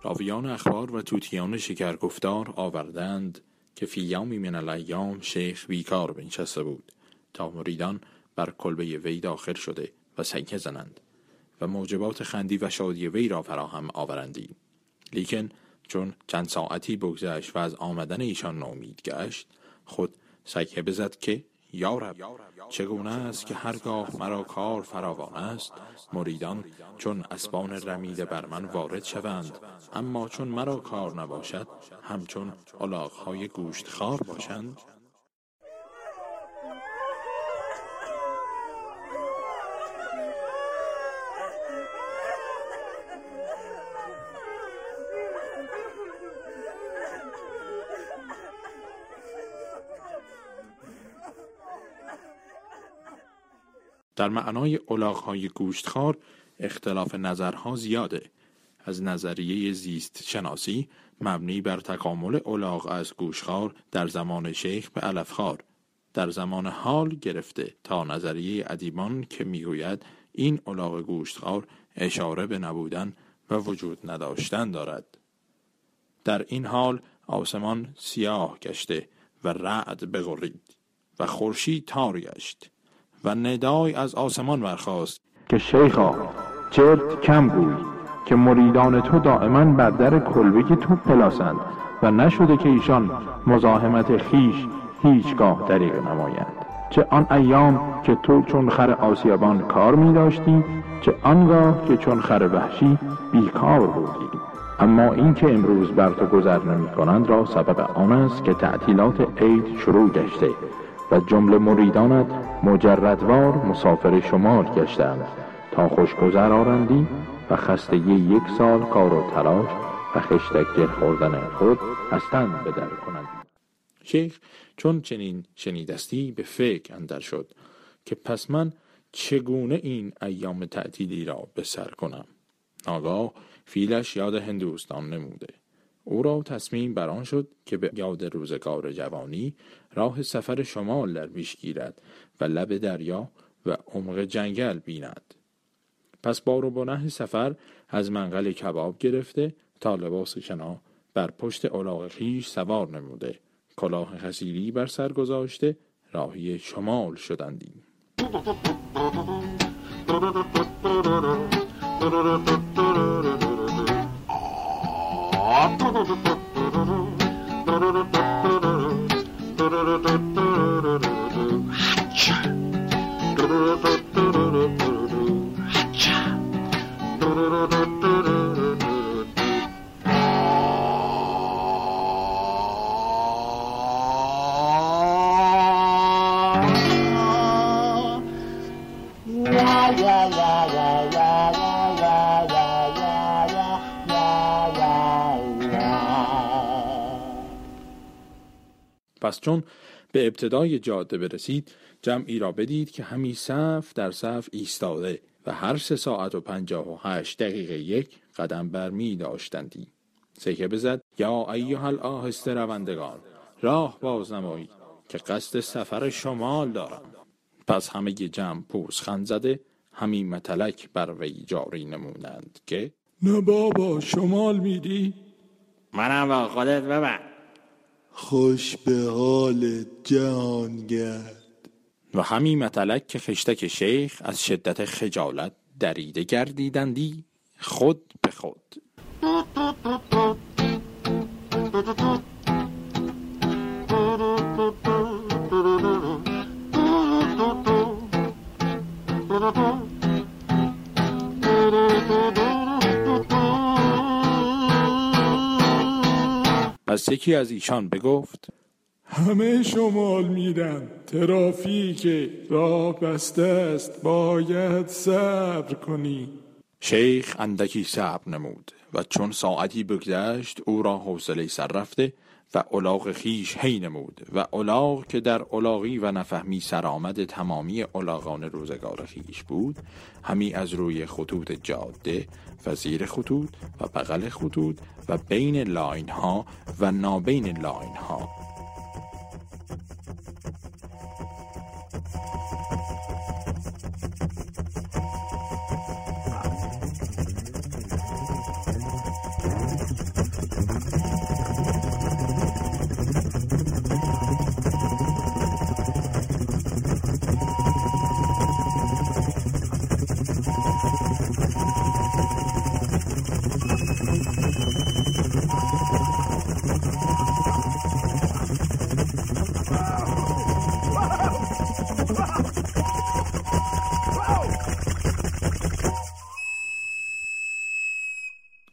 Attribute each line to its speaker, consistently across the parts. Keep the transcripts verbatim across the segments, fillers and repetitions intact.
Speaker 1: راویان اخبار و طوطیان شکرگفتار آوردند که فی یومی من الایام شیخ بیکار بنشسته بود تا مریدان بر کلبه وی داخل شده و سکه زنند و موجبات خندی و شادی وی را فراهم آورندی. لیکن چون چند ساعتی بگذشت و از آمدن ایشان ناامید گشت، خود سکه بزد که یا رب، چگونه است که هرگاه مرا کار فراوان است مریدان چون اسبان رمیده بر من وارد شوند، اما چون مرا کار نباشد همچون الاغ‌های گوشت خوار باشند. در معنای الاغ‌های گوشتخوار اختلاف نظرها زیاده. از نظریه زیست شناسی مبنی بر تکامل الاغ از گوشتخوار در زمان شیخ به علفخوار در زمان حال گرفته تا نظریه ادیبان که میگوید این الاغ گوشتخوار اشاره به نبودن و وجود نداشتن دارد. در این حال آسمان سیاه گشته و رعد بغرید و خورشید تار گشت و ندای از آسمان برخاست که شیخا چرت کم گوی که مریدان تو دائما بر در کلبه تو پلاسند و نشده که ایشان مزاحمت خیش هیچگاه دریغ نمایند، چه آن ایام که تو چون خر آسیابان کار می داشتی، چه آنگاه که چون خر وحشی بیکار بودی. اما این که امروز بر تو گذر نمی کنند را سبب آن است که تعطیلات عید شروع گشته و جمله مریدانت مجردوار مسافر شمال گشتند تا خوشگذر آرندی و خستگی یک سال کار و تلاش و خشتک گل خوردن خود از تن بدر کنند. شیخ چون چنین شنیدستی به فکر اندر شد که پس من چگونه این ایام تعطیلی را به سر کنم. ناگاه فیلش یاد هندوستان نموده. او را تصمیم بران شد که به یاد روزگار جوانی راه سفر شمال در پیش گیرد و لب دریا و عمق جنگل بیند. پس بار و بنه سفر از منقل کباب گرفته تا لباس شنا بر پشت الاغ خویش سوار نموده، کلاه خسیری بر سر گذاشته راهی شمال شدندی. پس چون به ابتدای جاده برسید جمعی را بدید که همی صف در صف ایستاده و هر سه ساعت و پنجاه و هشت دقیقه یک قدم برمی داشتندی. سکه بزد یا ایها الآهسته روندگان راه باز نمایید که قصد سفر شمال دارم. پس همه جمع پوزخند زده همی متلک بر وی جاری نمونند که
Speaker 2: نه بابا شمال میری؟
Speaker 3: منم با خودت ببر.
Speaker 2: خوش به حال جهانگرد.
Speaker 1: و همی متلک که خشتک شیخ از شدت خجالت دریده گردیدندی خود به خود. پس یکی از ایشان بگفت
Speaker 2: همه شمال میرن، ترافیک راه بسته است، باید صبر کنی.
Speaker 1: شیخ اندکی صبر نمود و چون ساعتی بگذشت او را حوصله سر رفته و الاغ خیش هی نمود و الاغ که در الاغی و نفهمی سرآمد تمامی الاغان روزگار خیش بود همی از روی خطوط جاده و زیر خطوط و بغل خطوط و بین لاین ها و نابین لاین ها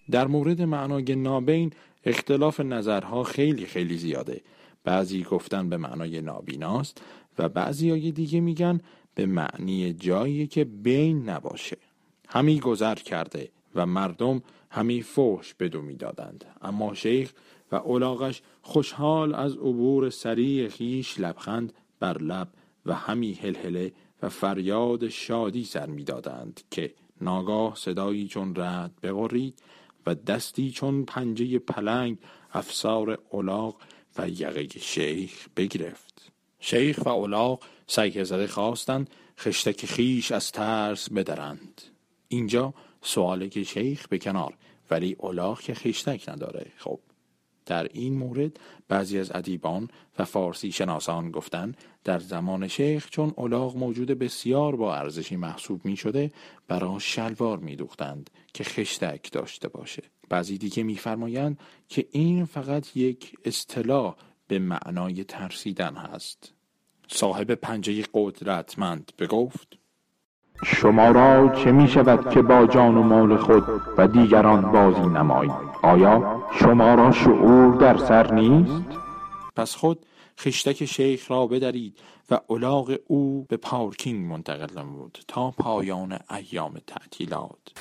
Speaker 1: در مورد معنای نابین اختلاف نظرها خیلی خیلی زیاده. بعضی گفتن به معنای نابیناست و بعضی های دیگه میگن به معنی جایی که بین نباشه. همی گذر کرده و مردم همی فحش بدو میدادند، اما شیخ و الاغش خوشحال از عبور سریع خیش لبخند بر لب و همی هلهله و فریاد شادی سر میدادند که ناگاه صدایی چون رعد بغرید و دستی چون پنجه پلنگ افسار الاغ و یقه شیخ بگرفت. شیخ و الاغ سیه زده خواستند خشتک خیش از ترس بدرند. اینجا سواله که شیخ به کنار، ولی الاغ که خشتک نداره. خب در این مورد بعضی از ادیبان و فارسی شناسان گفتن در زمان شیخ چون الاغ موجود بسیار با ارزشی محسوب می شده برای شلوار می دوختند که خشتک داشته باشه. بعضی دیگه می فرمایند که این فقط یک اصطلاح به معنای ترسیدن هست. صاحب پنجه قدرتمند بگفت:
Speaker 4: شما را چه می شود که با جان و مال خود و دیگران بازی نمایید؟ آیا شما را شعور در سر نیست؟
Speaker 1: پس خود خشتک شیخ را بدرید و الاغ او به پارکینگ منتقل نمود تا پایان ایام تعطیلات.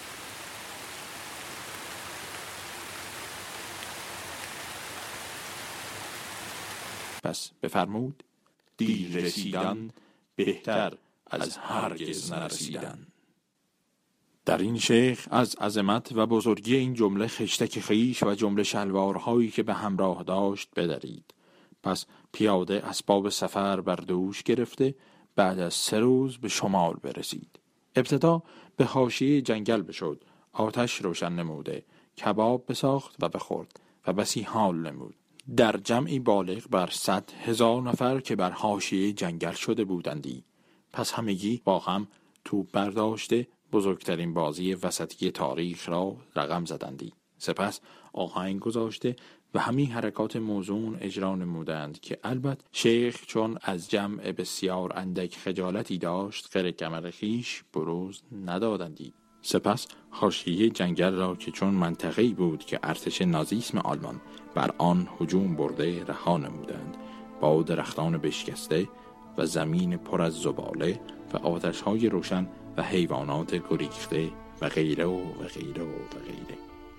Speaker 1: پس بفرمود: دیر رسیدن بهتر از هرگز نرسیدن. در این شیخ از عظمت و بزرگی این جمله خشتک خیش و جمله شلوارهایی که به همراه داشت بدرید. پس پیاده اسباب سفر بر دوش گرفته بعد از سه روز به شمال برسید. ابتدا به حاشیه جنگل بشد، آتش روشن نموده، کباب بساخت و بخورد و بسی حال نمود. در جمعی بالغ بر صد هزار نفر که بر حاشیه جنگل شده بودندی. پس همگی با هم توپ برداشته بزرگترین بازی وسطی تاریخ را رقم زدندی. سپس آهنگ گذاشته و همین حرکات موزون اجرا نمودند که البته شیخ چون از جمع بسیار اندک خجالتی داشت غیر کمر خیش بروز ندادندی. سپس حاشیه جنگل را که چون منطقه‌ای بود که ارتش نازیسم آلمان بر آن هجوم برده رها نمودند، با درختان بشکسته و زمین پر از زباله و آتش‌های روشن و حیوانات گریخته و غیره و غیره و غیره.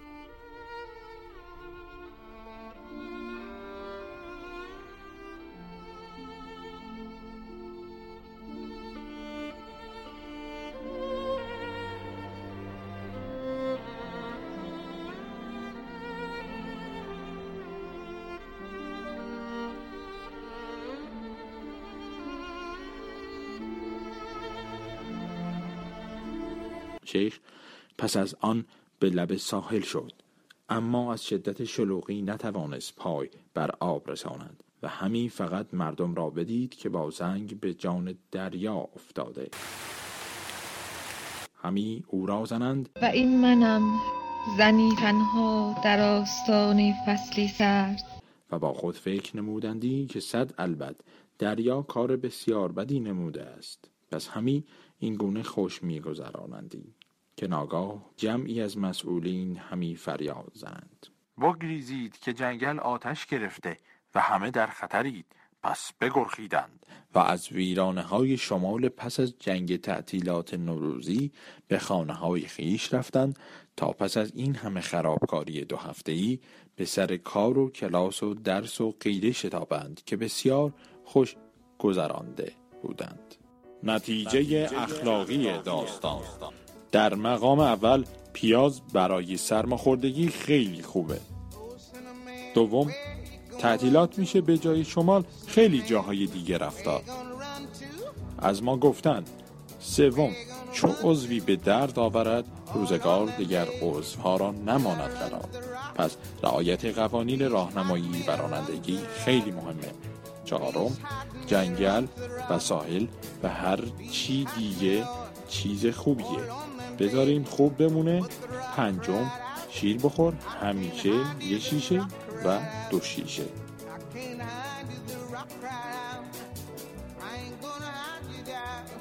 Speaker 1: شیخ پس از آن به لب ساحل شد، اما از شدت شلوغی نتوانست پای بر آب رساند و همین فقط مردم را بدید که با زنگ به جان دریا افتاده. همی او را زنند
Speaker 5: و این منم زنی تنها در آستان فصلی سرد.
Speaker 1: و با خود فکر نمودندی که صد البد دریا کار بسیار بدی نموده است. پس همی این گونه خوش می گذرانندی که ناگاه جمعی از مسئولین همی فریاد زنند: بگریزید که جنگل آتش گرفته و همه در خطرید. پس بگرخیدند و از ویرانه های شمال پس از جنگ تعطیلات نوروزی به خانه های خیش رفتند تا پس از این همه خرابکاری دو هفته‌ای به سر کار و کلاس و درس و غیره شتابند که بسیار خوش گذرانده بودند. نتیجه اخلاقی داستان: در مقام اول پیاز برای سرماخوردگی خیلی خوبه. دوم، تعطیلات میشه به جای شمال خیلی جاهای دیگه رفتار از ما گفتن. سوم، چو عضوی به درد آورد روزگار دیگر عضوها را نماند قرار. پس رعایت قوانین راهنمایی و رانندگی خیلی مهمه. چهارم، جنگل و ساحل و هر چی دیگه چیز خوبیه، بذاریم خوب بمونه. پنجم، شیر بخور همیشه یه شیشه و دو شیشه.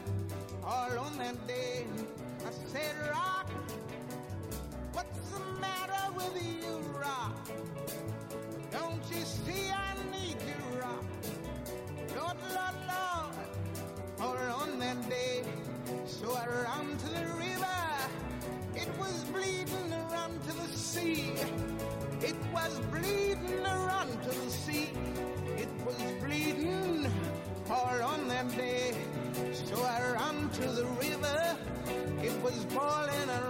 Speaker 6: What's the matter? sea. It was bleeding around to the sea. It was bleeding all on that day. So I ran to the river. It was boiling around.